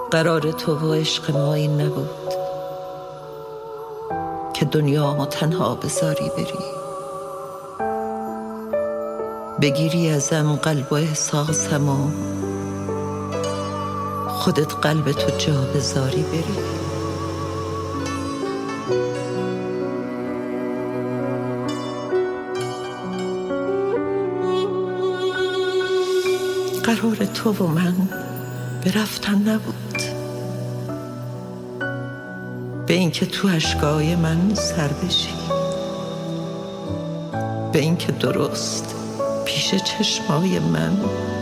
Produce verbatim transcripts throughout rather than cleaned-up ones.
قرار تو و عشق ما این نبود که دنیامو تنها بذاری بری، بگیری ازم قلب و احساسم و خودت قلب تو جا بذاری بری. قرار تو و من به رفتن نبود، به اینکه تو اشکای من سر بشی، به اینکه درست پیش چشمای من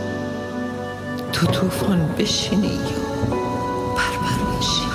تو طوفان بشینی و پرپر بشی.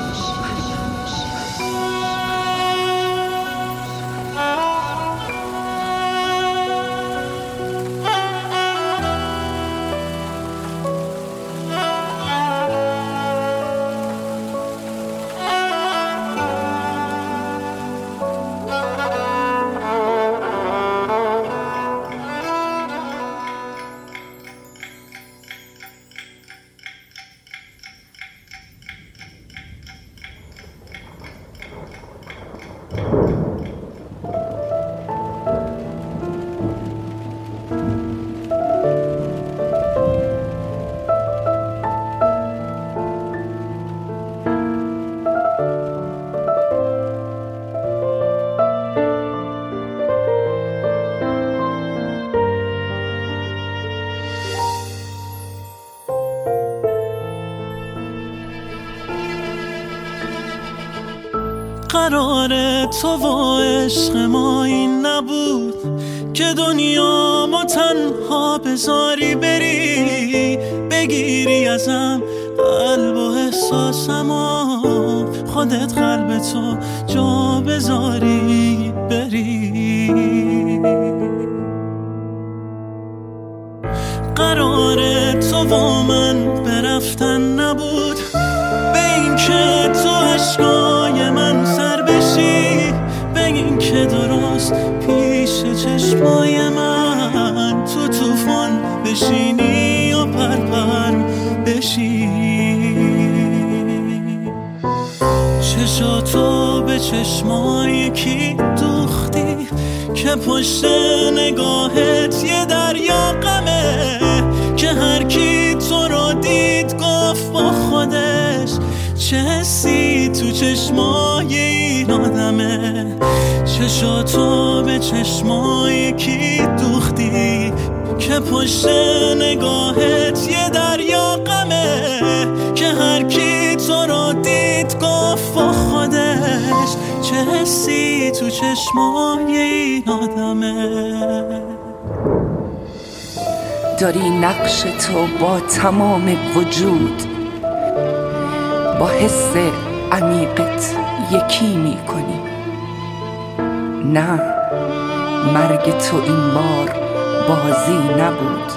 قرار تو و عشق ما این نبود که دنیا ما تنها بذاری بری، بگیری ازم قلب و احساسم و خودت قلب تو جا بذاری بری. قرار تو و من برفتن نبود، به این که تو عشقای من سر بشی، به این که درست پیش چشمای من تو طوفان بشینی و پرپر بشی. چشاتو به چشمای کی دوختی که پشت نگاهت یه دریا غمه، که هر کی تو رو دید گفت با خودش چه حسی تو چشمای این آدمه. چشاتو به چشمای کی دوختی که پشت نگاهت یه دریا غمه، که هر کی تو رو دید گفت با خودش چه حسی تو چشمای این آدمه. داری نقش تو با تمام وجود با حس عمیقت یکی میکنی. نه، مرگ تو این بار بازی نبود،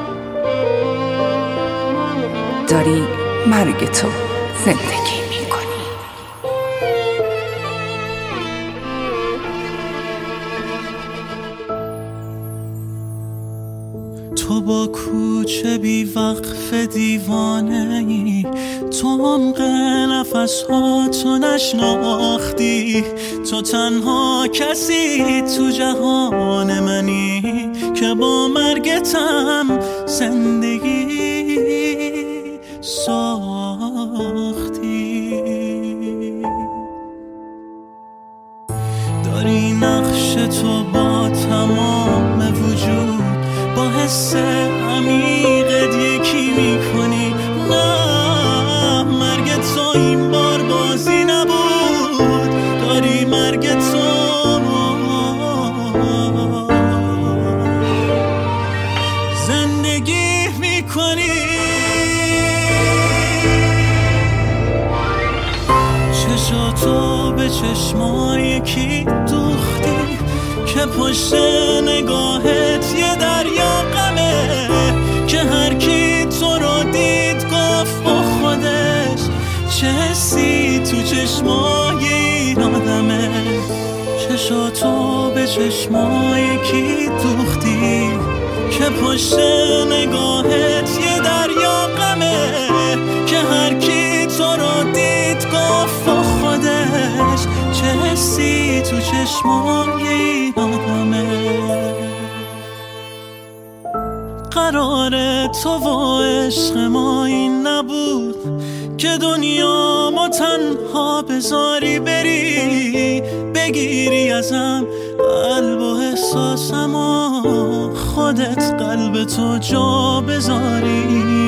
داری مرگ تو زندگی میکنی. تو با کوچه بی وقف دیوانه ای، تو عمق نفس ها تو نشناختی، تو تنها کسی تو جهان منی که با مرگتم زندگی ساختی. داری نقش تو با تمام وجود با حس عمیقت یکی میکنی. نه، مرگ تو این بار بازی نبود، داری مرگ تو زندگی میکنی. چشاتو به چشمای کی دوختی که پشت نگاهت یه دریا غمه، که هر کی تو رو دید گفت با خودش چه حسی تو چشمای این آدمه. چشاتو به چشمای کی دوختی که پشت نگاهت یه دریا غمه، که هر کی تو چشمای این آدمه. قرار تو و عشق ما این نبود که دنیا ما تنها بذاری بری، بگیری ازم قلب و احساسم و خودت قلب تو جا بذاری.